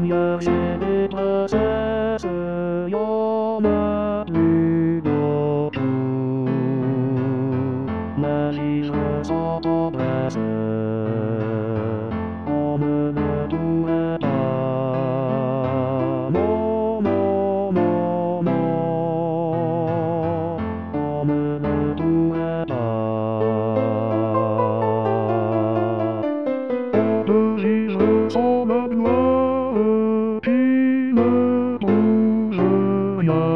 lumière chez les princesses, y'en a plus d'autres. Mais si je sens ton presse, on ne me touche pas. Non, non, non, non, on ne me touche pas. Si je sens la gloire qui ne bouge rien,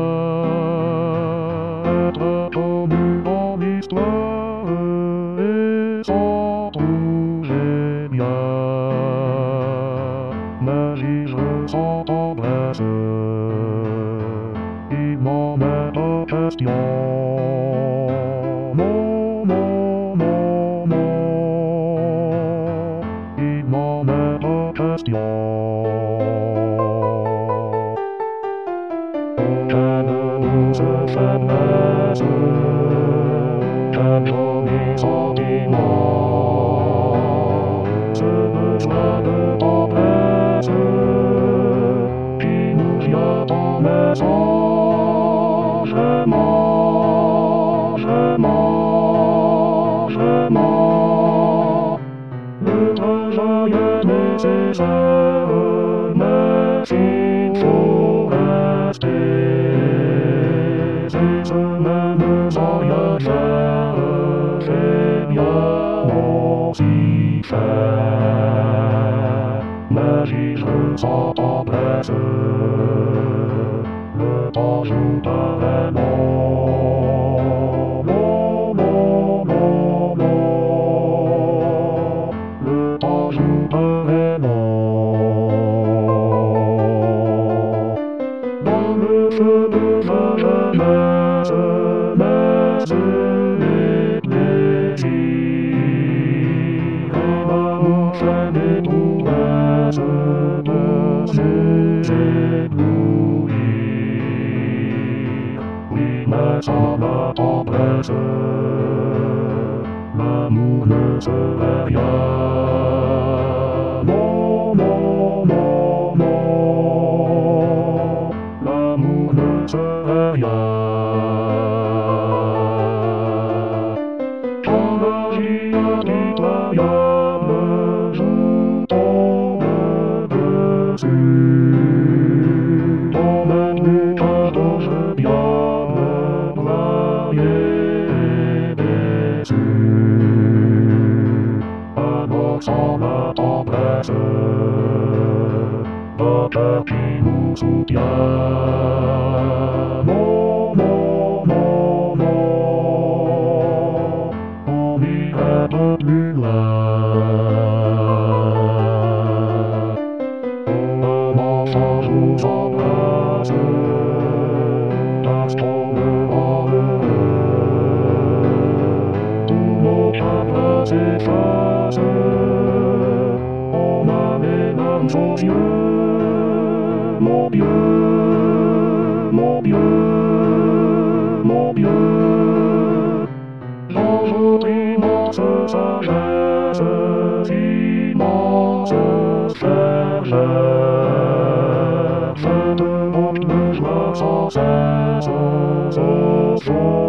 être connu dans l'histoire et sans toucher bien. Mais si je sens tendresse, il m'en est pas question. Non, non, non, non, il m'en est pas question. Quelle douce faiblesse, quel joli sentiment, ce besoin de tendresse qui nous vient en maison. Je mens, je mens, je mens. Le travail est nécessaire, mais s'il faut rester, c'est ce même sans rien faire, c'est bien aussi faire. Mais si je sens tendresse, le temps joue pas vraiment. Non, non, non, non, le temps joue pas vraiment. Dans le feu de ma jeunesse, mes les plaisirs, et ma chaîne et prouesse de nous éblouir. Oui, mais sans la tendresse, l'amour ne serait rien. Non, non, non, non, l'amour ne serait rien. Quand la vie impitoyable nous tombe dessus, on mène les cadeaux diable, broyés et déçus. Alors sans la tendresse, le cœur qui nous soutient. Non, non, non, non, on irait peu plus loin. Un enfant nous embrasse, l'instant le rend heureux. Tous nos chagrins s'effacent, on a les larmes aux yeux. Mon Dieu, mon Dieu, mon Dieu, dans votre immense sagesse, immense bergère, faites votre joie sans cesse, ce soir.